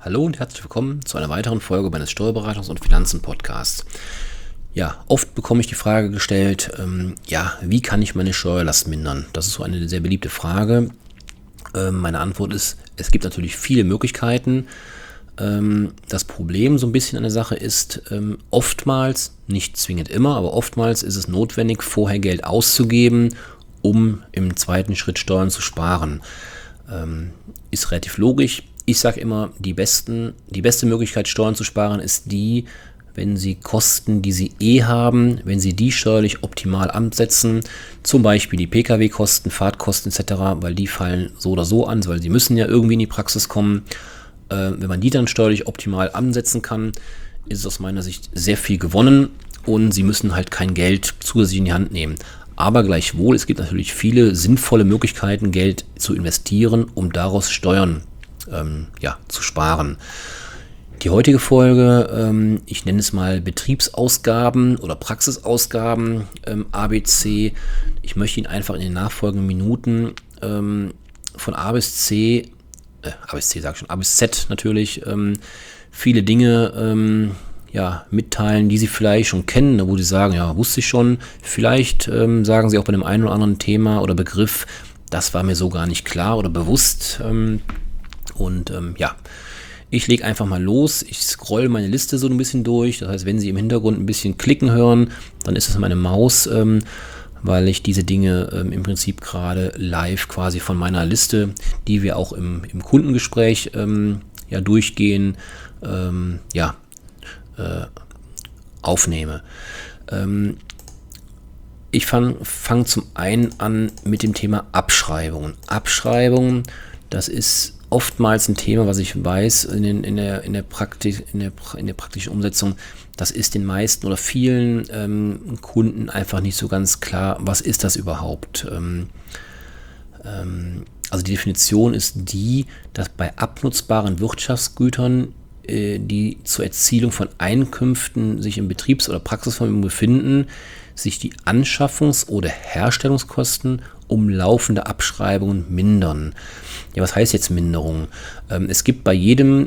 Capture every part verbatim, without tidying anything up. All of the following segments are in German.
Hallo und herzlich willkommen zu einer weiteren Folge meines Steuerberatungs- und Finanzen-Podcasts. Ja, oft bekomme ich die Frage gestellt, ähm, ja, wie kann ich meine Steuerlast mindern? Das ist so eine sehr beliebte Frage. Ähm, meine Antwort ist, es gibt natürlich viele Möglichkeiten. Ähm, das Problem so ein bisschen an der Sache ist, ähm, oftmals, nicht zwingend immer, aber oftmals ist es notwendig, vorher Geld auszugeben, um im zweiten Schritt Steuern zu sparen. Ähm, ist relativ logisch. Ich sage immer, die, besten, die beste Möglichkeit, Steuern zu sparen, ist die, wenn Sie Kosten, die Sie eh haben, wenn Sie die steuerlich optimal ansetzen, zum Beispiel die P K W-Kosten, Fahrtkosten et cetera, weil die fallen so oder so an, weil Sie müssen ja irgendwie in die Praxis kommen. Äh, wenn man die dann steuerlich optimal ansetzen kann, ist es aus meiner Sicht sehr viel gewonnen und Sie müssen halt kein Geld zusätzlich in die Hand nehmen. Aber gleichwohl, es gibt natürlich viele sinnvolle Möglichkeiten, Geld zu investieren, um daraus Steuern ähm, ja, zu sparen. Die heutige Folge, ähm, ich nenne es mal Betriebsausgaben oder Praxisausgaben, ähm, A B C. Ich möchte Ihnen einfach in den nachfolgenden Minuten ähm, von A bis C, äh, A bis C sag ich schon, A bis Z natürlich, ähm, viele Dinge ähm, ja, mitteilen, die Sie vielleicht schon kennen, wo Sie sagen, ja, wusste ich schon. Vielleicht ähm, sagen Sie auch bei dem einen oder anderen Thema oder Begriff, das war mir so gar nicht klar oder bewusst. Ähm, und ähm, ja, ich lege einfach mal los. Ich scroll meine Liste so ein bisschen durch. Das heißt, wenn Sie im Hintergrund ein bisschen klicken hören, dann ist es meine Maus, ähm, weil ich diese Dinge ähm, im Prinzip gerade live quasi von meiner Liste, die wir auch im, im Kundengespräch ähm, ja, durchgehen, ähm, ja, äh, aufnehme. Ähm, ich fange fang zum einen an mit dem Thema Abschreibungen. Abschreibungen, das ist oftmals ein Thema, was ich weiß in, den, in, der, in, der, Praktik, in, der, in der praktischen Umsetzung. Das ist den meisten oder vielen ähm, Kunden einfach nicht so ganz klar, was ist das überhaupt? Ähm, ähm, also die Definition ist die, dass bei abnutzbaren Wirtschaftsgütern, äh, die zur Erzielung von Einkünften sich im Betriebs- oder Praxisvermögen befinden, sich die Anschaffungs- oder Herstellungskosten um laufende Abschreibungen mindern. Ja, was heißt jetzt Minderung? Ähm, es gibt bei jedem,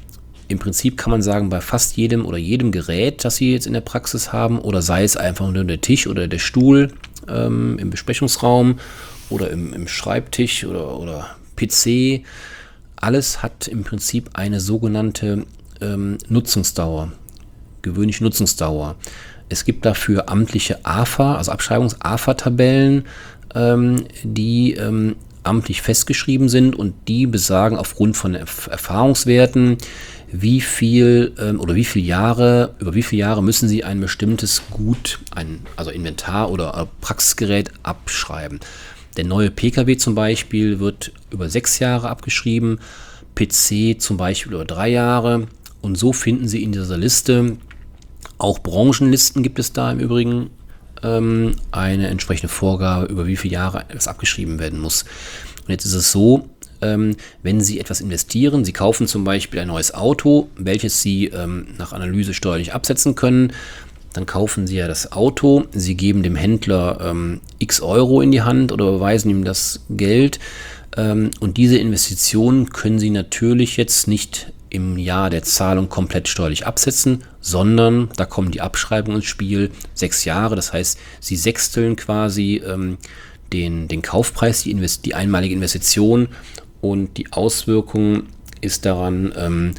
im Prinzip kann man sagen, bei fast jedem oder jedem Gerät, das Sie jetzt in der Praxis haben, oder sei es einfach nur der Tisch oder der Stuhl ähm, im Besprechungsraum oder im, im Schreibtisch oder, oder P C, alles hat im Prinzip eine sogenannte ähm, Nutzungsdauer, gewöhnliche Nutzungsdauer. Es gibt dafür amtliche A F A, also Abschreibungs-A F A-Tabellen, ähm, die ähm, amtlich festgeschrieben sind und die besagen aufgrund von Erf- Erfahrungswerten, wie viel ähm, oder wie viele Jahre, über wie viele Jahre müssen Sie ein bestimmtes Gut, ein, also Inventar oder Praxisgerät abschreiben. Der neue P K W zum Beispiel wird über sechs Jahre abgeschrieben, P C zum Beispiel über drei Jahre und so finden Sie in dieser Liste, auch Branchenlisten gibt es da im Übrigen, ähm, eine entsprechende Vorgabe, über wie viele Jahre es abgeschrieben werden muss. Und jetzt ist es so, ähm, wenn Sie etwas investieren, Sie kaufen zum Beispiel ein neues Auto, welches Sie ähm, nach Analyse steuerlich absetzen können, dann kaufen Sie ja das Auto, Sie geben dem Händler ähm, x Euro in die Hand oder überweisen ihm das Geld ähm, und diese Investitionen können Sie natürlich jetzt nicht im Jahr der Zahlung komplett steuerlich absetzen, sondern da kommen die Abschreibungen ins Spiel, sechs Jahre, das heißt, Sie sechsteln quasi ähm, den, den Kaufpreis, die, Invest- die einmalige Investition und die Auswirkung ist daran, ähm,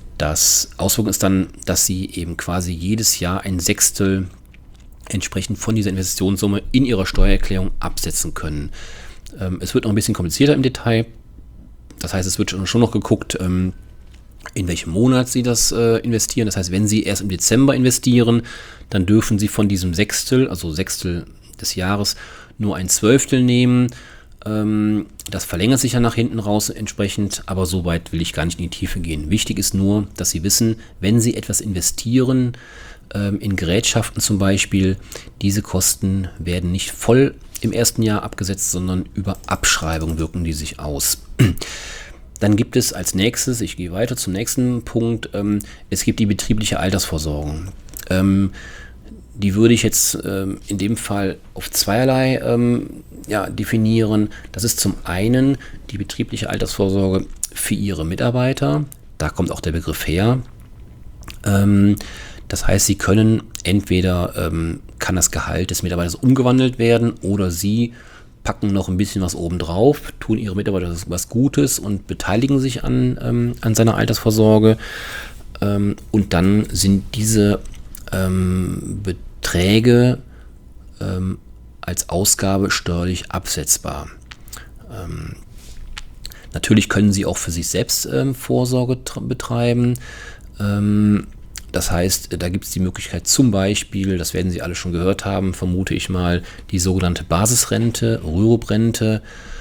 das Auswirkung ist dann, dass Sie eben quasi jedes Jahr ein Sechstel entsprechend von dieser Investitionssumme in Ihrer Steuererklärung absetzen können. Ähm, es wird noch ein bisschen komplizierter im Detail, das heißt, es wird schon noch geguckt, ähm, in welchem Monat Sie das äh, investieren. Das heißt, wenn Sie erst im Dezember investieren, dann dürfen Sie von diesem Sechstel, also Sechstel des Jahres, nur ein Zwölftel nehmen. Ähm, das verlängert sich ja nach hinten raus entsprechend, aber so weit will ich gar nicht in die Tiefe gehen. Wichtig ist nur, dass Sie wissen, wenn Sie etwas investieren, ähm, in Gerätschaften zum Beispiel, diese Kosten werden nicht voll im ersten Jahr abgesetzt, sondern über Abschreibung wirken die sich aus. Dann gibt es als nächstes, ich gehe weiter zum nächsten Punkt, ähm, es gibt die betriebliche Altersvorsorge. Ähm, die würde ich jetzt ähm, in dem Fall auf zweierlei ähm, ja, definieren. Das ist zum einen die betriebliche Altersvorsorge für Ihre Mitarbeiter, Da kommt auch der Begriff her. Ähm, das heißt, Sie können entweder, ähm, kann das Gehalt des Mitarbeiters umgewandelt werden oder Sie packen noch ein bisschen was obendrauf, tun Ihre Mitarbeiter was Gutes und beteiligen sich an, ähm, an seiner Altersvorsorge. Ähm, und dann sind diese ähm, Beträge ähm, als Ausgabe steuerlich absetzbar. Ähm, natürlich können Sie auch für sich selbst ähm, Vorsorge tr- betreiben. Ähm, Das heißt, da gibt es die Möglichkeit zum Beispiel, das werden Sie alle schon gehört haben, vermute ich mal, die sogenannte Basisrente, Rürup-Rente.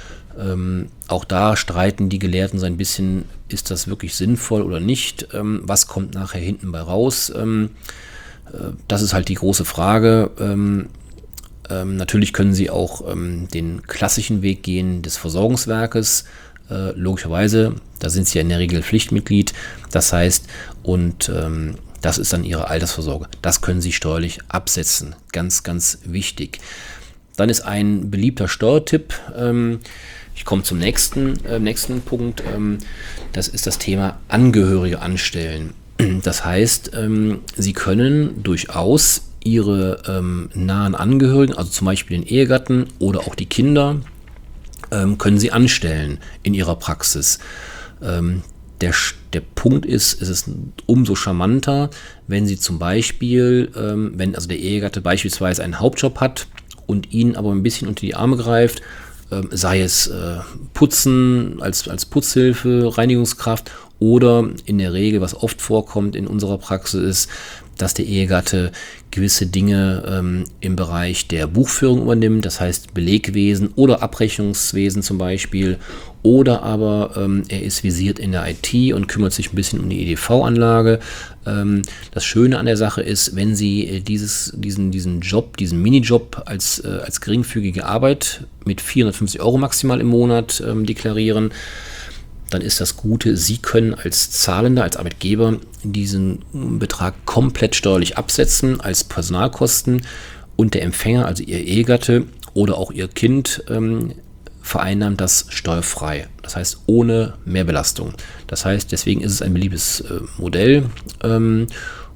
Ähm, auch da streiten die Gelehrten so ein bisschen, ist das wirklich sinnvoll oder nicht? Ähm, was kommt nachher hinten bei raus? Ähm, äh, das ist halt die große Frage. Ähm, ähm, natürlich können Sie auch ähm, den klassischen Weg gehen des Versorgungswerkes. Äh, logischerweise, da sind Sie ja in der Regel Pflichtmitglied. Das heißt, und ähm, das ist dann Ihre Altersvorsorge. Das können Sie steuerlich absetzen. Ganz, ganz wichtig. Dann ist ein beliebter Steuertipp. Ähm, ich komme zum nächsten, äh, nächsten Punkt. Ähm, das ist das Thema Angehörige anstellen. Das heißt, ähm, Sie können durchaus Ihre ähm, nahen Angehörigen, also zum Beispiel den Ehegatten oder auch die Kinder, ähm, können Sie anstellen in Ihrer Praxis. Ähm, Der, der Punkt ist, es ist umso charmanter, wenn Sie zum Beispiel, ähm, wenn also der Ehegatte beispielsweise einen Hauptjob hat und Ihnen aber ein bisschen unter die Arme greift, ähm, sei es äh, Putzen als, als Putzhilfe, Reinigungskraft oder in der Regel, was oft vorkommt in unserer Praxis ist, dass der Ehegatte gewisse Dinge ähm, im Bereich der Buchführung übernimmt, das heißt Belegwesen oder Abrechnungswesen zum Beispiel, oder aber ähm, er ist visiert in der I T und kümmert sich ein bisschen um die E D V-Anlage. Ähm, das Schöne an der Sache ist, wenn Sie äh, dieses, diesen, diesen Job, diesen Minijob als, äh, als geringfügige Arbeit mit vierhundertfünfzig Euro maximal im Monat ähm, deklarieren, dann ist das Gute, Sie können als Zahlender, als Arbeitgeber diesen Betrag komplett steuerlich absetzen als Personalkosten und der Empfänger, also Ihr Ehegatte oder auch Ihr Kind, ähm, vereinnahmt das steuerfrei. Das heißt, ohne Mehrbelastung. Das heißt, deswegen ist es ein beliebtes äh, Modell ähm,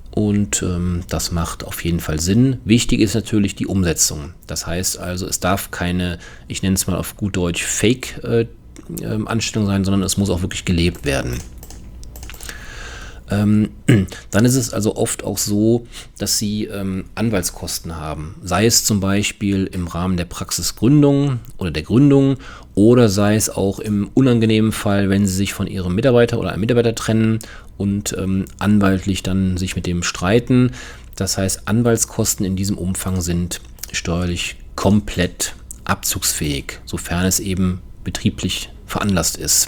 und ähm, das macht auf jeden Fall Sinn. Wichtig ist natürlich die Umsetzung. Das heißt also, es darf keine, ich nenne es mal auf gut Deutsch, Fake äh, Anstellung sein, sondern es muss auch wirklich gelebt werden. Ähm, dann ist es also oft auch so, dass Sie ähm, Anwaltskosten haben, sei es zum Beispiel im Rahmen der Praxisgründung oder der Gründung oder sei es auch im unangenehmen Fall, wenn Sie sich von Ihrem Mitarbeiter oder einem Mitarbeiter trennen und ähm, anwaltlich dann sich mit dem streiten. Das heißt, Anwaltskosten in diesem Umfang sind steuerlich komplett abzugsfähig, sofern es eben betrieblich veranlasst ist.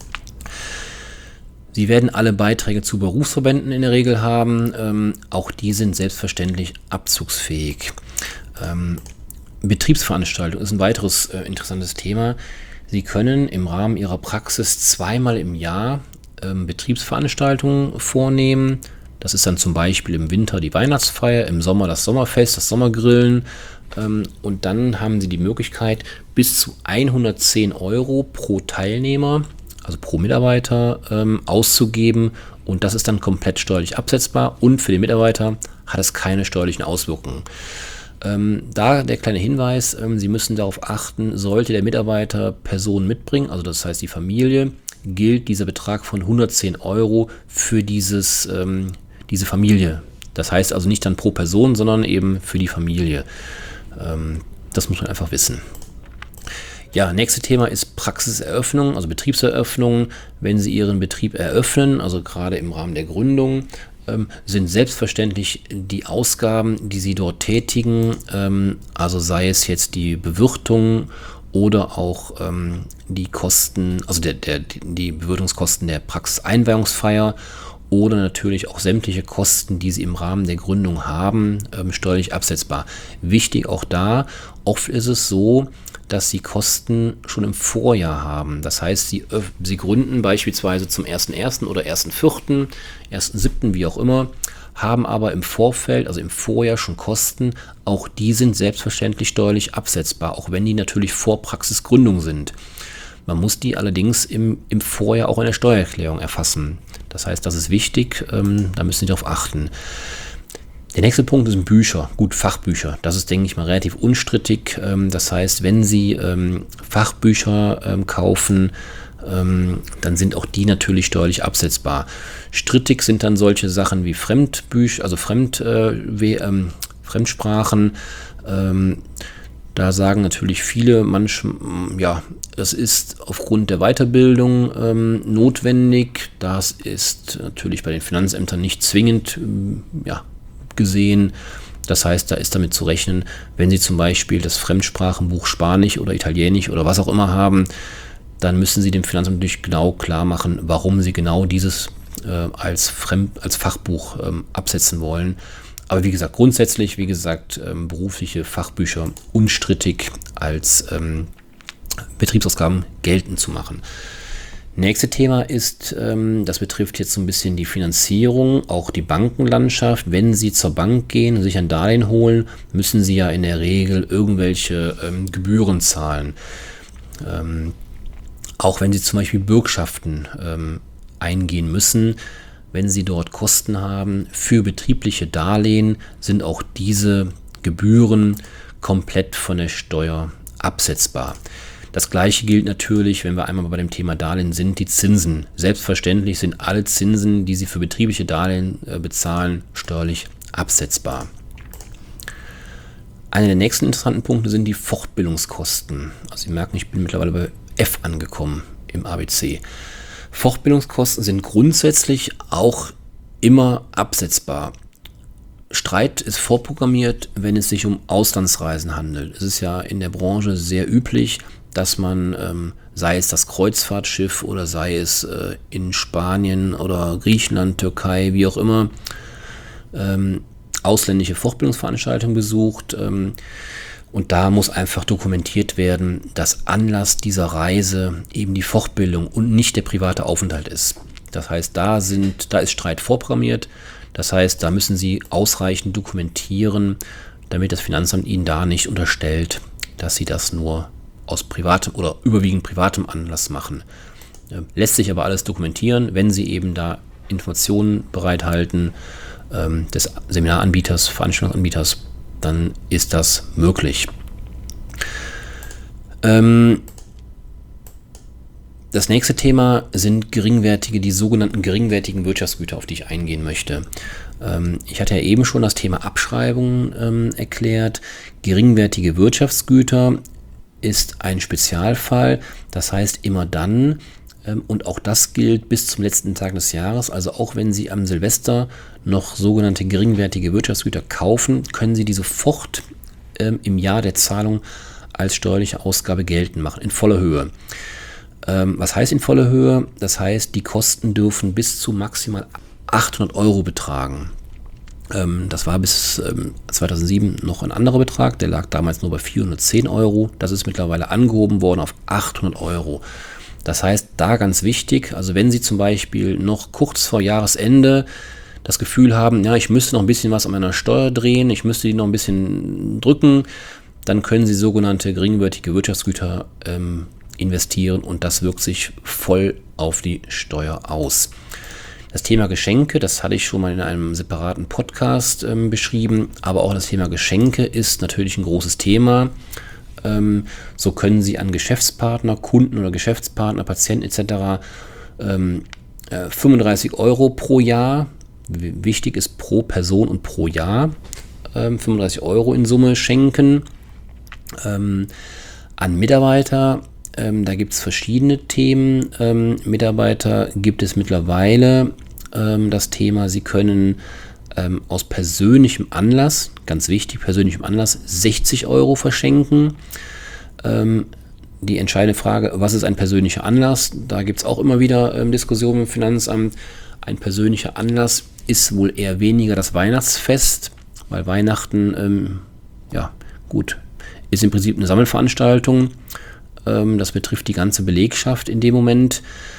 Sie werden alle Beiträge zu Berufsverbänden in der Regel haben. Ähm, auch die sind selbstverständlich abzugsfähig. Ähm, Betriebsveranstaltung ist ein weiteres äh, interessantes Thema. Sie können im Rahmen Ihrer Praxis zweimal im Jahr ähm, Betriebsveranstaltungen vornehmen. Das ist dann zum Beispiel im Winter die Weihnachtsfeier, im Sommer das Sommerfest, das Sommergrillen. Ähm, und dann haben Sie die Möglichkeit, bis zu hundertzehn Euro pro Teilnehmer, also pro Mitarbeiter, ähm, auszugeben. Und das ist dann komplett steuerlich absetzbar. Und für den Mitarbeiter hat es keine steuerlichen Auswirkungen. Ähm, da der kleine Hinweis, ähm, Sie müssen darauf achten, sollte der Mitarbeiter Personen mitbringen, also das heißt die Familie, gilt dieser Betrag von hundertzehn Euro für dieses, ähm, diese Familie. Das heißt also nicht dann pro Person, sondern eben für die Familie. Ähm, das muss man einfach wissen. Ja, nächstes Thema ist Praxiseröffnung, also Betriebseröffnung. Wenn Sie Ihren Betrieb eröffnen, also gerade im Rahmen der Gründung, ähm, sind selbstverständlich die Ausgaben, die Sie dort tätigen, ähm, also sei es jetzt die Bewirtung oder auch ähm, die Kosten, also der, der, die Bewirtungskosten der Praxiseinweihungsfeier oder natürlich auch sämtliche Kosten, die Sie im Rahmen der Gründung haben, ähm, steuerlich absetzbar. Wichtig auch da, oft ist es so, dass Sie Kosten schon im Vorjahr haben. Das heißt, Sie, Sie gründen beispielsweise zum ersten ersten oder ersten vierten, ersten siebten, wie auch immer, haben aber im Vorfeld, also im Vorjahr schon Kosten. Auch die sind selbstverständlich steuerlich absetzbar, auch wenn die natürlich vor Praxisgründung sind. Man muss die allerdings im, im Vorjahr auch in der Steuererklärung erfassen. Das heißt, das ist wichtig, ähm, da müssen Sie darauf achten. Der nächste Punkt sind Bücher, gut, Fachbücher. Das ist, denke ich mal, relativ unstrittig. Ähm, das heißt, wenn Sie ähm, Fachbücher ähm, kaufen, ähm, dann sind auch die natürlich steuerlich absetzbar. Strittig sind dann solche Sachen wie Fremdbücher, also Fremd, äh, we, ähm, Fremdsprachen. Ähm, da sagen natürlich viele, manch, ja, das ist aufgrund der Weiterbildung ähm, notwendig. Das ist natürlich bei den Finanzämtern nicht zwingend, ähm, ja, gesehen. Das heißt, da ist damit zu rechnen, wenn Sie zum Beispiel das Fremdsprachenbuch Spanisch oder Italienisch oder was auch immer haben, dann müssen Sie dem Finanzamt natürlich genau klar machen, warum Sie genau dieses äh, als, Fremd-, als Fachbuch ähm, absetzen wollen. Aber wie gesagt, grundsätzlich, wie gesagt, ähm, berufliche Fachbücher unstrittig als ähm, Betriebsausgaben geltend zu machen. Nächste Thema ist, ähm, das betrifft jetzt so ein bisschen die Finanzierung, auch die Bankenlandschaft. Wenn Sie zur Bank gehen und sich ein Darlehen holen, müssen Sie ja in der Regel irgendwelche ähm, Gebühren zahlen. Ähm, auch wenn Sie zum Beispiel Bürgschaften ähm, eingehen müssen, wenn Sie dort Kosten haben für betriebliche Darlehen, sind auch diese Gebühren komplett von der Steuer absetzbar. Das gleiche gilt natürlich, wenn wir einmal bei dem Thema Darlehen sind, die Zinsen. Selbstverständlich sind alle Zinsen, die Sie für betriebliche Darlehen äh, bezahlen, steuerlich absetzbar. Einer der nächsten interessanten Punkte sind die Fortbildungskosten. Also Sie merken, ich bin mittlerweile bei F angekommen im A B C. Fortbildungskosten sind grundsätzlich auch immer absetzbar. Streit ist vorprogrammiert, wenn es sich um Auslandsreisen handelt. Es ist ja in der Branche sehr üblich, dass man, ähm, sei es das Kreuzfahrtschiff oder sei es äh, in Spanien oder Griechenland, Türkei, wie auch immer, ähm, ausländische Fortbildungsveranstaltungen besucht. Ähm, und da muss einfach dokumentiert werden, dass Anlass dieser Reise eben die Fortbildung und nicht der private Aufenthalt ist. Das heißt, da, sind, da ist Streit vorprogrammiert. Das heißt, da müssen Sie ausreichend dokumentieren, damit das Finanzamt Ihnen da nicht unterstellt, dass Sie das nur aus privatem oder überwiegend privatem Anlass machen. Lässt sich aber alles dokumentieren, wenn Sie eben da Informationen bereithalten ähm, des Seminaranbieters, Veranstaltungsanbieters, dann ist das möglich. Ähm, Das nächste Thema sind geringwertige, die sogenannten geringwertigen Wirtschaftsgüter, auf die ich eingehen möchte. Ähm, ich hatte ja eben schon das Thema Abschreibungen ähm, erklärt. Geringwertige Wirtschaftsgüter ist ein Spezialfall. Das heißt immer dann, ähm, und auch das gilt bis zum letzten Tag des Jahres, also auch wenn Sie am Silvester noch sogenannte geringwertige Wirtschaftsgüter kaufen, können Sie die sofort ähm, im Jahr der Zahlung als steuerliche Ausgabe geltend machen, in voller Höhe. Was heißt in voller Höhe? Das heißt, die Kosten dürfen bis zu maximal achthundert Euro betragen. Das war bis zweitausendsieben noch ein anderer Betrag, der lag damals nur bei vierhundertzehn Euro. Das ist mittlerweile angehoben worden auf achthundert Euro. Das heißt, da ganz wichtig, also wenn Sie zum Beispiel noch kurz vor Jahresende das Gefühl haben, ja, ich müsste noch ein bisschen was an meiner Steuer drehen, ich müsste die noch ein bisschen drücken, dann können Sie sogenannte geringwertige Wirtschaftsgüter ähm, investieren und das wirkt sich voll auf die Steuer aus. Das Thema Geschenke, das hatte ich schon mal in einem separaten Podcast ähm, beschrieben, aber auch das Thema Geschenke ist natürlich ein großes Thema. Ähm, so können Sie an Geschäftspartner, Kunden oder Geschäftspartner, Patienten et cetera ähm, äh, fünfunddreißig Euro pro Jahr, wichtig ist pro Person und pro Jahr, ähm, fünfunddreißig Euro in Summe schenken. Ähm, an Mitarbeiter, Ähm, da gibt es verschiedene Themen. Ähm, Mitarbeiter gibt es mittlerweile ähm, das Thema, sie können ähm, aus persönlichem Anlass, ganz wichtig, persönlichem Anlass, sechzig Euro verschenken. Ähm, die entscheidende Frage, was ist ein persönlicher Anlass? Da gibt es auch immer wieder ähm, Diskussionen im Finanzamt. Ein persönlicher Anlass ist wohl eher weniger das Weihnachtsfest, weil Weihnachten, ähm, ja gut, ist im Prinzip eine Sammelveranstaltung. Das betrifft die ganze Belegschaft in dem Moment.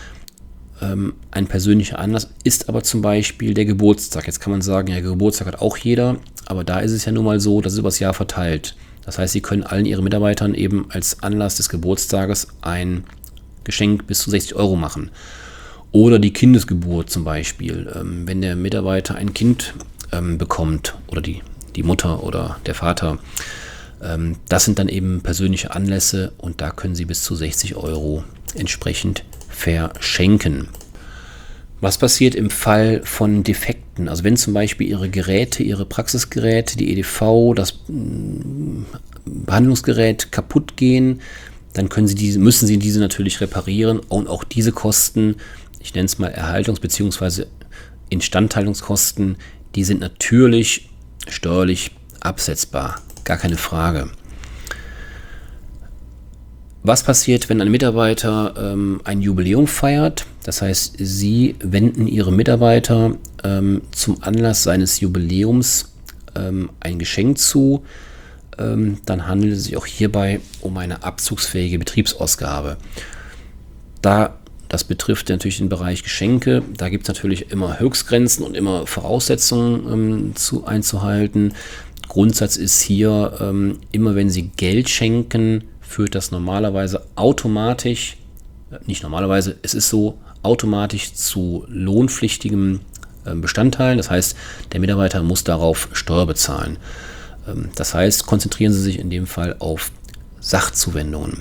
Ein persönlicher Anlass ist aber zum Beispiel der Geburtstag. Jetzt kann man sagen, ja, Geburtstag hat auch jeder, aber da ist es ja nun mal so, dass es über das Jahr verteilt. Das heißt, Sie können allen Ihren Mitarbeitern eben als Anlass des Geburtstages ein Geschenk bis zu sechzig Euro machen. Oder die Kindesgeburt zum Beispiel. Ähm, wenn der Mitarbeiter ein Kind ähm, bekommt oder die, die Mutter oder der Vater, ähm, das sind dann eben persönliche Anlässe und da können Sie bis zu sechzig Euro entsprechend verschenken. Was passiert im Fall von Defekten? Also wenn zum Beispiel Ihre Geräte, Ihre Praxisgeräte, die E D V, das Behandlungsgerät kaputt gehen, dann können Sie diese, müssen Sie diese natürlich reparieren und auch diese Kosten, ich nenne es mal Erhaltungs- bzw. Instandhaltungskosten, die sind natürlich steuerlich absetzbar, gar keine Frage. Was passiert, wenn ein Mitarbeiter ähm, ein Jubiläum feiert? Das heißt, Sie wenden Ihre Mitarbeiter ähm, zum Anlass seines Jubiläums ähm, ein Geschenk zu. Ähm, dann handelt es sich auch hierbei um eine abzugsfähige Betriebsausgabe. Da, das betrifft natürlich den Bereich Geschenke, da gibt es natürlich immer Höchstgrenzen und immer Voraussetzungen ähm, zu, einzuhalten. Grundsatz ist hier, ähm, immer wenn Sie Geld schenken, führt das normalerweise automatisch, nicht normalerweise, es ist so, automatisch zu lohnpflichtigem äh, Bestandteil. Das heißt, der Mitarbeiter muss darauf Steuer bezahlen. Ähm, das heißt, konzentrieren Sie sich in dem Fall auf Sachzuwendungen.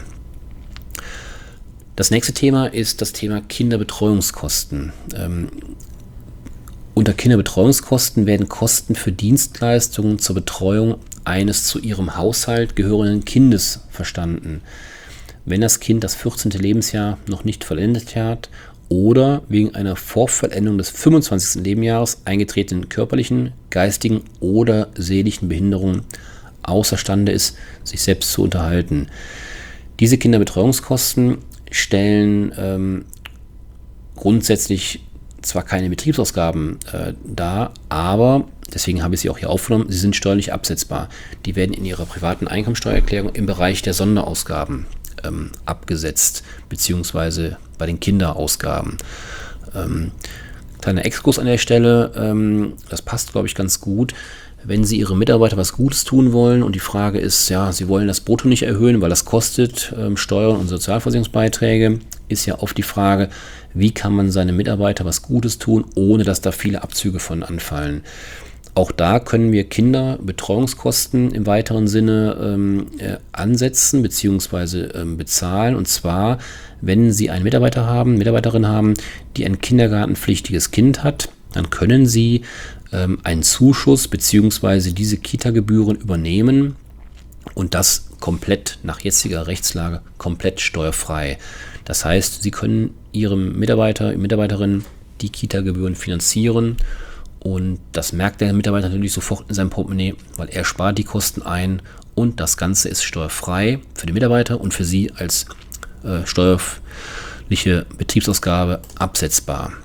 Das nächste Thema ist das Thema Kinderbetreuungskosten. Ähm, unter Kinderbetreuungskosten werden Kosten für Dienstleistungen zur Betreuung eines zu ihrem Haushalt gehörenden Kindes verstanden, wenn das Kind das vierzehnte Lebensjahr noch nicht vollendet hat oder wegen einer Vorvollendung des fünfundzwanzigsten Lebensjahres eingetretenen körperlichen, geistigen oder seelischen Behinderung außerstande ist, sich selbst zu unterhalten. Diese Kinderbetreuungskosten stellen ähm, grundsätzlich zwar keine Betriebsausgaben äh, dar, aber, deswegen habe ich sie auch hier aufgenommen, sie sind steuerlich absetzbar. Die werden in Ihrer privaten Einkommensteuererklärung im Bereich der Sonderausgaben ähm, abgesetzt, beziehungsweise bei den Kinderausgaben. Ähm, kleiner Exkurs an der Stelle, ähm, das passt, glaube ich, ganz gut. Wenn Sie Ihrem Mitarbeiter was Gutes tun wollen und die Frage ist, ja, Sie wollen das Brutto nicht erhöhen, weil das kostet ähm, Steuern und Sozialversicherungsbeiträge, ist ja oft die Frage, wie kann man seinem Mitarbeiter was Gutes tun, ohne dass da viele Abzüge von anfallen. Auch da können wir Kinderbetreuungskosten im weiteren Sinne ähm, äh, ansetzen bzw. ähm, bezahlen. Und zwar, wenn Sie einen Mitarbeiter haben, Mitarbeiterin haben, die ein kindergartenpflichtiges Kind hat, dann können Sie ähm, einen Zuschuss bzw. diese Kita-Gebühren übernehmen und das komplett nach jetziger Rechtslage komplett steuerfrei. Das heißt, Sie können Ihrem Mitarbeiter, Mitarbeiterin die Kita-Gebühren finanzieren und das merkt der Mitarbeiter natürlich sofort in seinem Portemonnaie, weil er spart die Kosten ein und das Ganze ist steuerfrei für den Mitarbeiter und für Sie als äh, steuerliche Betriebsausgabe absetzbar.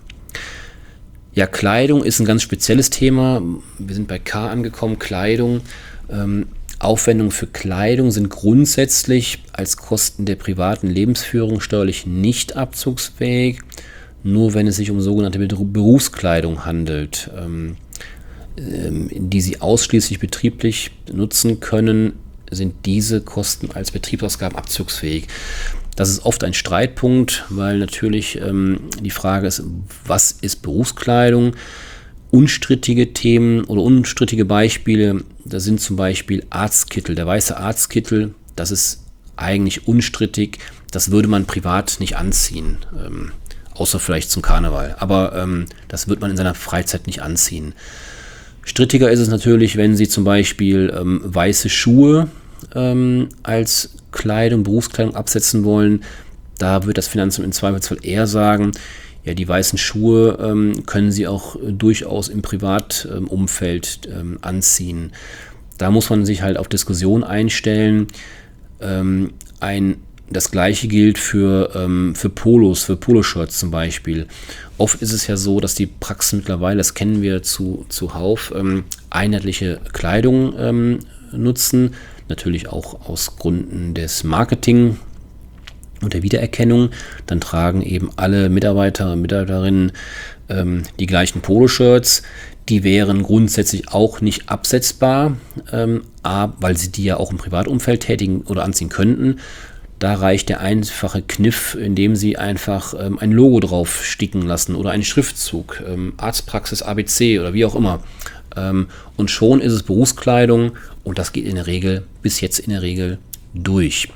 Ja, Kleidung ist ein ganz spezielles Thema. Wir sind bei K angekommen, Kleidung. Ähm, Aufwendungen für Kleidung sind grundsätzlich als Kosten der privaten Lebensführung steuerlich nicht abzugsfähig, nur wenn es sich um sogenannte Berufskleidung handelt, ähm, ähm, die Sie ausschließlich betrieblich nutzen können, sind diese Kosten als Betriebsausgaben abzugsfähig. Das ist oft ein Streitpunkt, weil natürlich ähm, die Frage ist, was ist Berufskleidung? Unstrittige Themen oder unstrittige Beispiele, da sind zum Beispiel Arztkittel. Der weiße Arztkittel, das ist eigentlich unstrittig, das würde man privat nicht anziehen, ähm, außer vielleicht zum Karneval. Aber ähm, das wird man in seiner Freizeit nicht anziehen. Strittiger ist es natürlich, wenn Sie zum Beispiel ähm, weiße Schuhe ähm, als Kleidung, Berufskleidung absetzen wollen. Da wird das Finanzamt im Zweifelsfall eher sagen, ja, die weißen Schuhe ähm, können Sie auch äh, durchaus im Privatumfeld ähm, anziehen. Da muss man sich halt auf Diskussion einstellen. Ähm, ein, das gleiche gilt für, ähm, für Polos, für Poloshirts zum Beispiel. Oft ist es ja so, dass die Praxen mittlerweile, das kennen wir zu, zuhauf, ähm, einheitliche Kleidung ähm, nutzen. Natürlich auch aus Gründen des Marketing und der Wiedererkennung. Dann tragen eben alle Mitarbeiter und Mitarbeiterinnen ähm, die gleichen Poloshirts. Die wären grundsätzlich auch nicht absetzbar, ähm, weil sie die ja auch im Privatumfeld tätigen oder anziehen könnten. Da reicht der einfache Kniff, indem Sie einfach ähm, ein Logo drauf sticken lassen oder einen Schriftzug, ähm, Arztpraxis A B C oder wie auch immer. Ähm, und schon ist es Berufskleidung und das geht in der Regel, bis jetzt in der Regel, durch.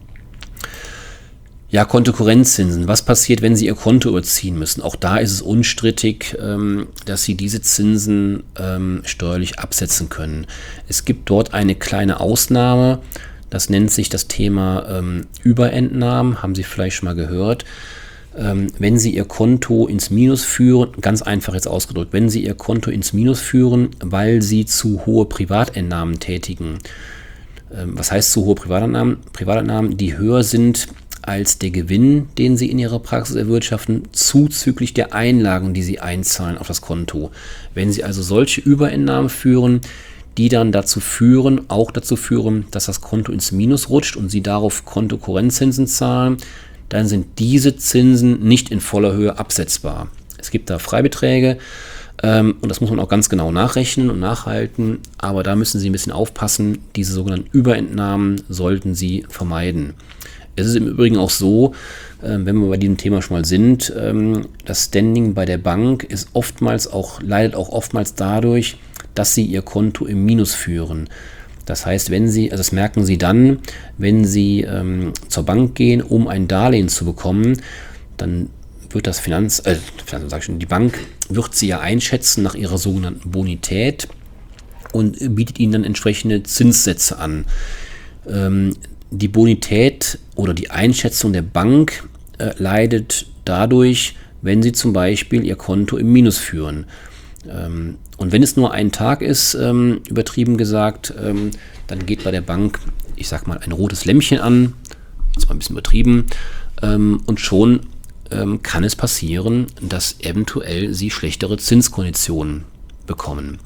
Ja, Kontokorrentzinsen. Was passiert, wenn Sie Ihr Konto überziehen müssen? Auch da ist es unstrittig, ähm, dass Sie diese Zinsen ähm, steuerlich absetzen können. Es gibt dort eine kleine Ausnahme. Das nennt sich das Thema ähm, Überentnahmen. Haben Sie vielleicht schon mal gehört. Ähm, wenn Sie Ihr Konto ins Minus führen, ganz einfach jetzt ausgedrückt, wenn Sie Ihr Konto ins Minus führen, weil Sie zu hohe Privatentnahmen tätigen. Ähm, was heißt zu hohe Privatentnahmen? Privatentnahmen, die höher sind als der Gewinn, den Sie in Ihrer Praxis erwirtschaften, zuzüglich der Einlagen, die Sie einzahlen auf das Konto. Wenn Sie also solche Überentnahmen führen, die dann dazu führen, auch dazu führen, dass das Konto ins Minus rutscht und Sie darauf Kontokorrentzinsen zahlen, dann sind diese Zinsen nicht in voller Höhe absetzbar. Es gibt da Freibeträge ähm, und das muss man auch ganz genau nachrechnen und nachhalten, aber da müssen Sie ein bisschen aufpassen. Diese sogenannten Überentnahmen sollten Sie vermeiden. Es ist im Übrigen auch so, äh, wenn wir bei diesem Thema schon mal sind, ähm, das Standing bei der Bank ist oftmals auch, leidet auch oftmals dadurch, dass Sie Ihr Konto im Minus führen. Das heißt, wenn Sie, also das merken Sie dann, wenn Sie ähm, zur Bank gehen, um ein Darlehen zu bekommen, dann wird das Finanz, äh, Finanz, sag ich schon, die Bank wird Sie ja einschätzen nach Ihrer sogenannten Bonität und bietet Ihnen dann entsprechende Zinssätze an. Ähm, Die Bonität oder die Einschätzung der Bank äh, leidet dadurch, wenn Sie zum Beispiel Ihr Konto im Minus führen. Ähm, und wenn es nur ein Tag ist, ähm, übertrieben gesagt, ähm, dann geht bei der Bank, ich sag mal, ein rotes Lämpchen an, jetzt mal ein bisschen übertrieben, ähm, und schon ähm, kann es passieren, dass eventuell Sie schlechtere Zinskonditionen bekommen.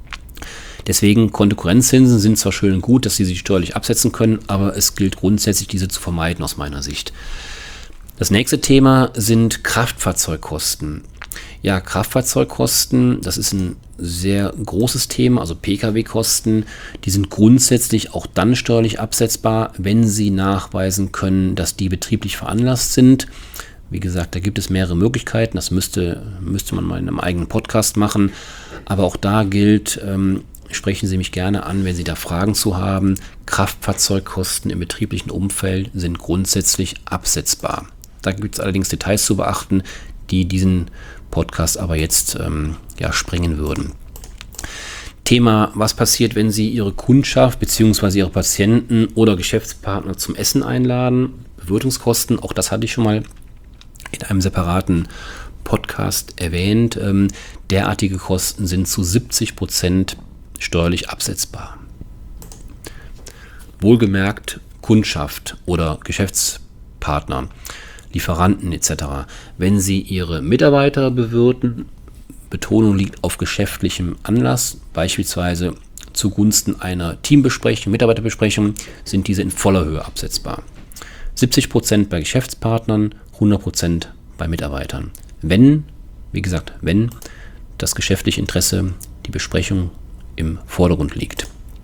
Deswegen, Kontokorrentzinsen sind zwar schön und gut, dass Sie sie steuerlich absetzen können, aber es gilt grundsätzlich, diese zu vermeiden aus meiner Sicht. Das nächste Thema sind Kraftfahrzeugkosten. Ja, Kraftfahrzeugkosten, das ist ein sehr großes Thema, also Pkw-Kosten, die sind grundsätzlich auch dann steuerlich absetzbar, wenn Sie nachweisen können, dass die betrieblich veranlasst sind. Wie gesagt, da gibt es mehrere Möglichkeiten, das müsste, müsste man mal in einem eigenen Podcast machen, aber auch da gilt, ähm, sprechen Sie mich gerne an, wenn Sie da Fragen zu haben. Kraftfahrzeugkosten im betrieblichen Umfeld sind grundsätzlich absetzbar. Da gibt es allerdings Details zu beachten, die diesen Podcast aber jetzt ähm, ja, sprengen würden. Thema, was passiert, wenn Sie Ihre Kundschaft bzw. Ihre Patienten oder Geschäftspartner zum Essen einladen? Bewirtungskosten, auch das hatte ich schon mal in einem separaten Podcast erwähnt. Ähm, derartige Kosten sind zu siebzig Prozent steuerlich absetzbar. Wohlgemerkt Kundschaft oder Geschäftspartner, Lieferanten et cetera. Wenn Sie Ihre Mitarbeiter bewirten, Betonung liegt auf geschäftlichem Anlass, beispielsweise zugunsten einer Teambesprechung, Mitarbeiterbesprechung, sind diese in voller Höhe absetzbar. siebzig Prozent bei Geschäftspartnern, hundert Prozent bei Mitarbeitern. Wenn, wie gesagt, wenn das geschäftliche Interesse, die Besprechung im Vordergrund liegt.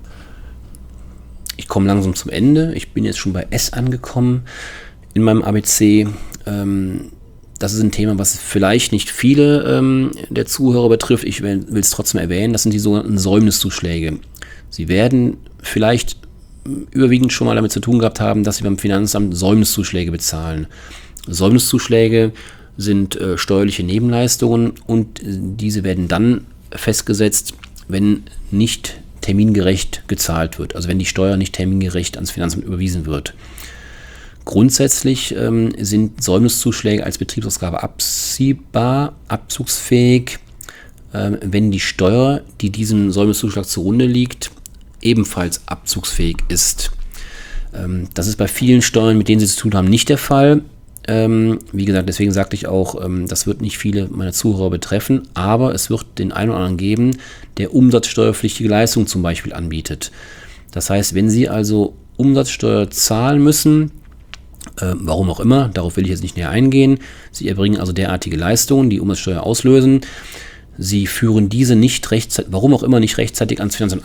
Ich komme langsam zum Ende. Ich bin jetzt schon bei S angekommen in meinem A B C. Ähm, das ist ein Thema, was vielleicht nicht viele ähm, der Zuhörer betrifft. Ich will es trotzdem erwähnen. Das sind die sogenannten Säumniszuschläge. Sie werden vielleicht überwiegend schon mal damit zu tun gehabt haben, dass Sie beim Finanzamt Säumniszuschläge bezahlen. Säumniszuschläge sind äh, steuerliche Nebenleistungen und äh, diese werden dann festgesetzt, wenn nicht termingerecht gezahlt wird, also wenn die Steuer nicht termingerecht ans Finanzamt überwiesen wird. Grundsätzlich ähm, sind Säumniszuschläge als Betriebsausgabe abziehbar, abzugsfähig, äh, wenn die Steuer, die diesem Säumniszuschlag zugrunde liegt, ebenfalls abzugsfähig ist. Ähm, das ist bei vielen Steuern, mit denen Sie zu tun haben, nicht der Fall. Ähm, wie gesagt, deswegen sagte ich auch, ähm, das wird nicht viele meiner Zuhörer betreffen, aber es wird den einen oder anderen geben, der umsatzsteuerpflichtige Leistungen zum Beispiel anbietet. Das heißt, wenn Sie also Umsatzsteuer zahlen müssen, äh, warum auch immer, darauf will ich jetzt nicht näher eingehen, Sie erbringen also derartige Leistungen, die Umsatzsteuer auslösen, Sie führen diese nicht rechtzeitig, warum auch immer nicht rechtzeitig ans Finanzamt ab,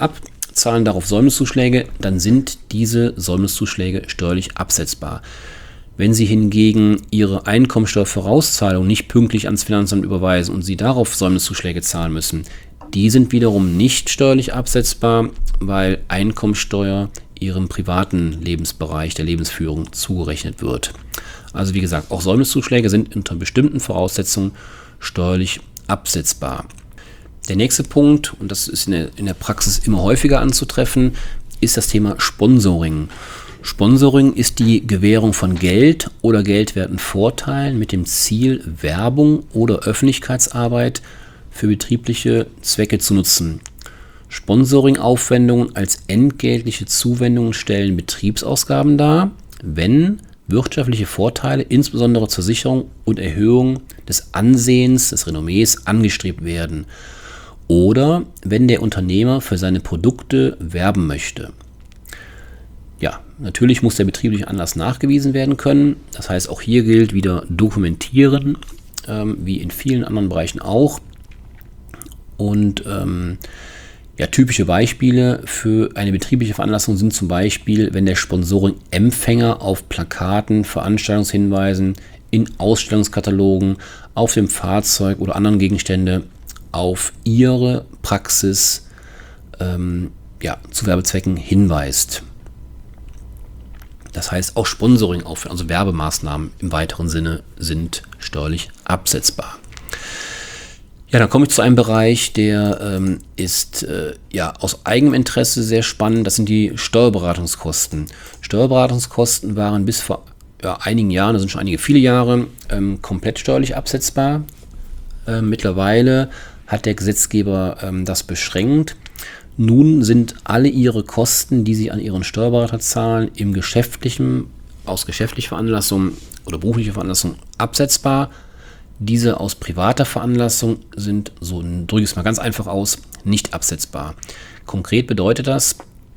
zahlen darauf Säumniszuschläge, dann sind diese Säumniszuschläge steuerlich absetzbar. Wenn Sie hingegen Ihre Einkommensteuervorauszahlung nicht pünktlich ans Finanzamt überweisen und Sie darauf Säumniszuschläge zahlen müssen, die sind wiederum nicht steuerlich absetzbar, weil Einkommensteuer Ihrem privaten Lebensbereich der Lebensführung zugerechnet wird. Also wie gesagt, auch Säumniszuschläge sind unter bestimmten Voraussetzungen steuerlich absetzbar. Der nächste Punkt, und das ist in der, in der Praxis immer häufiger anzutreffen, ist das Thema Sponsoring. Sponsoring ist die Gewährung von Geld oder geldwerten Vorteilen mit dem Ziel, Werbung oder Öffentlichkeitsarbeit für betriebliche Zwecke zu nutzen. Sponsoring-Aufwendungen als entgeltliche Zuwendungen stellen Betriebsausgaben dar, wenn wirtschaftliche Vorteile, insbesondere zur Sicherung und Erhöhung des Ansehens, des Renommees, angestrebt werden oder wenn der Unternehmer für seine Produkte werben möchte. Ja, natürlich muss der betriebliche Anlass nachgewiesen werden können. Das heißt, auch hier gilt wieder dokumentieren, ähm, wie in vielen anderen Bereichen auch. Und ähm, ja, typische Beispiele für eine betriebliche Veranlassung sind zum Beispiel, wenn der Sponsoring-Empfänger auf Plakaten, Veranstaltungshinweisen, in Ausstellungskatalogen, auf dem Fahrzeug oder anderen Gegenstände auf ihre Praxis ähm, ja, zu Werbezwecken hinweist. Das heißt, auch Sponsoring, also Werbemaßnahmen im weiteren Sinne, sind steuerlich absetzbar. Ja, dann komme ich zu einem Bereich, der ähm, ist äh, ja aus eigenem Interesse sehr spannend. Das sind die Steuerberatungskosten. Steuerberatungskosten waren bis vor ja, einigen Jahren, das sind schon einige viele Jahre, ähm, komplett steuerlich absetzbar. Äh, mittlerweile hat der Gesetzgeber ähm, das beschränkt. Nun sind alle Ihre Kosten, die Sie an Ihren Steuerberater zahlen, im geschäftlichen, aus geschäftlicher Veranlassung oder beruflicher Veranlassung absetzbar. Diese aus privater Veranlassung sind, so drücke ich es mal ganz einfach aus, nicht absetzbar. Konkret bedeutet das,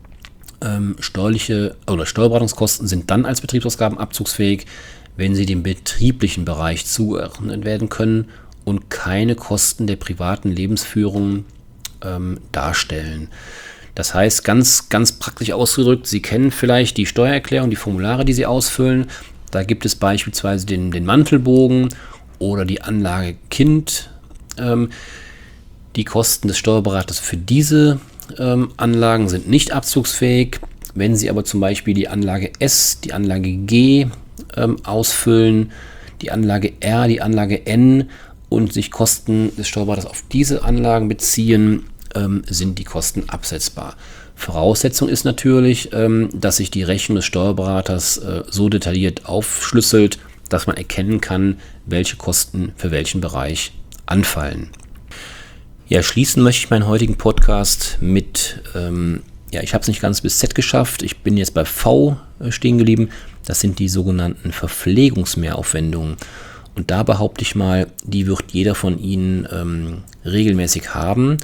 ähm, steuerliche oder Steuerberatungskosten sind dann als Betriebsausgaben abzugsfähig, wenn sie dem betrieblichen Bereich zugeordnet werden können und keine Kosten der privaten Lebensführung ähm, darstellen. Das heißt, ganz, ganz praktisch ausgedrückt, Sie kennen vielleicht die Steuererklärung, die Formulare, die Sie ausfüllen. Da gibt es beispielsweise den, den Mantelbogen oder die Anlage Kind. Ähm, die Kosten des Steuerberaters für diese ähm, Anlagen sind nicht abzugsfähig. Wenn Sie aber zum Beispiel die Anlage S, die Anlage G ähm, ausfüllen, die Anlage R, die Anlage N und sich Kosten des Steuerberaters auf diese Anlagen beziehen, ähm, sind die Kosten absetzbar. Voraussetzung ist natürlich, ähm, dass sich die Rechnung des Steuerberaters äh, so detailliert aufschlüsselt, dass man erkennen kann, welche Kosten für welchen Bereich anfallen. Ja, schließen möchte ich meinen heutigen Podcast mit, ähm, ja, ich habe es nicht ganz bis Z geschafft, ich bin jetzt bei V äh, stehen geblieben, das sind die sogenannten Verpflegungsmehraufwendungen. Und da behaupte ich mal, die wird jeder von Ihnen ähm, regelmäßig haben.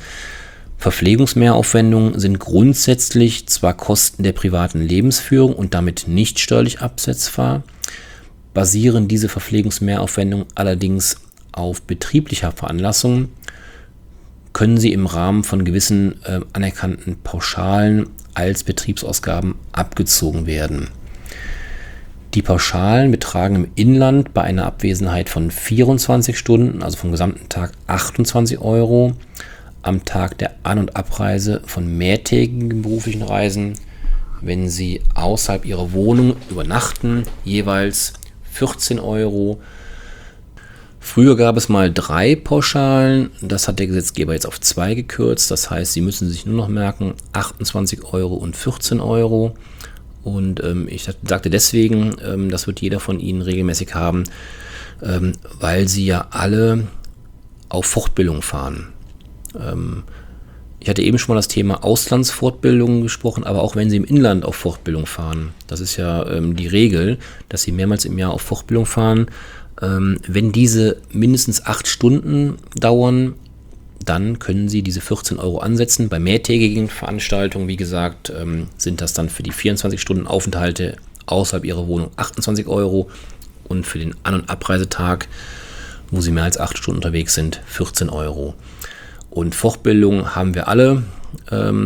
Verpflegungsmehraufwendungen sind grundsätzlich zwar Kosten der privaten Lebensführung und damit nicht steuerlich absetzbar, basieren diese Verpflegungsmehraufwendungen allerdings auf betrieblicher Veranlassung, können sie im Rahmen von gewissen äh, anerkannten Pauschalen als Betriebsausgaben abgezogen werden. Die Pauschalen betragen im Inland bei einer Abwesenheit von vierundzwanzig Stunden, also vom gesamten Tag, achtundzwanzig Euro, am Tag der An- und Abreise von mehrtägigen beruflichen Reisen, wenn Sie außerhalb Ihrer Wohnung übernachten, jeweils vierzehn Euro. Früher gab es mal drei Pauschalen, das hat der Gesetzgeber jetzt auf zwei gekürzt, das heißt, Sie müssen sich nur noch merken, achtundzwanzig Euro und vierzehn Euro. Und ähm, ich sagte deswegen, ähm, das wird jeder von Ihnen regelmäßig haben, ähm, weil Sie ja alle auf Fortbildung fahren. Ähm, ich hatte eben schon mal das Thema Auslandsfortbildung gesprochen, aber auch wenn Sie im Inland auf Fortbildung fahren, das ist ja ähm, die Regel, dass Sie mehrmals im Jahr auf Fortbildung fahren. Ähm, wenn diese mindestens acht Stunden dauern, dann können Sie diese vierzehn Euro ansetzen. Bei mehrtägigen Veranstaltungen, wie gesagt, ähm, sind das dann für die vierundzwanzig Stunden Aufenthalte außerhalb Ihrer Wohnung achtundzwanzig Euro und für den An- und Abreisetag, wo Sie mehr als acht Stunden unterwegs sind, vierzehn Euro. Und Fortbildung haben wir alle. Ähm,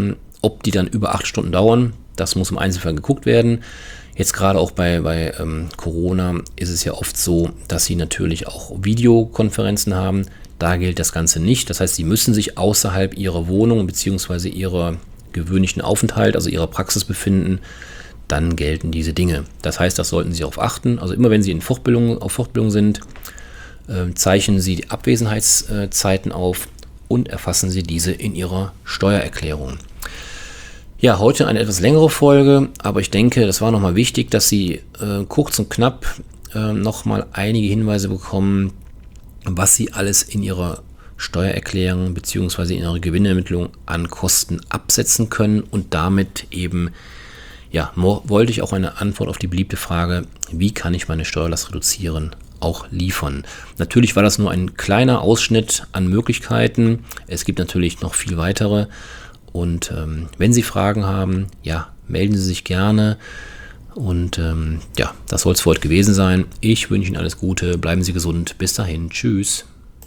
Ob die dann über acht Stunden dauern, das muss im Einzelfall geguckt werden. Jetzt gerade auch bei, bei ähm, Corona ist es ja oft so, dass sie natürlich auch Videokonferenzen haben. Da gilt das Ganze nicht. Das heißt, sie müssen sich außerhalb ihrer Wohnung bzw. ihrer gewöhnlichen Aufenthalt, also ihrer Praxis befinden. Dann gelten diese Dinge. Das heißt, das sollten Sie darauf achten. Also immer wenn Sie in Fortbildung, auf Fortbildung sind, äh, zeichnen Sie die Abwesenheitszeiten auf und erfassen Sie diese in Ihrer Steuererklärung. Ja, heute eine etwas längere Folge, aber ich denke, das war nochmal wichtig, dass Sie äh, kurz und knapp äh, nochmal einige Hinweise bekommen, was Sie alles in Ihrer Steuererklärung bzw. in Ihrer Gewinnermittlung an Kosten absetzen können und damit eben, ja, wollte ich auch eine Antwort auf die beliebte Frage, wie kann ich meine Steuerlast reduzieren, auch liefern. Natürlich war das nur ein kleiner Ausschnitt an Möglichkeiten. Es gibt natürlich noch viel weitere. Und ähm, wenn Sie Fragen haben, ja, melden Sie sich gerne. Und ähm, ja, das soll es für heute gewesen sein. Ich wünsche Ihnen alles Gute, bleiben Sie gesund. Bis dahin, tschüss.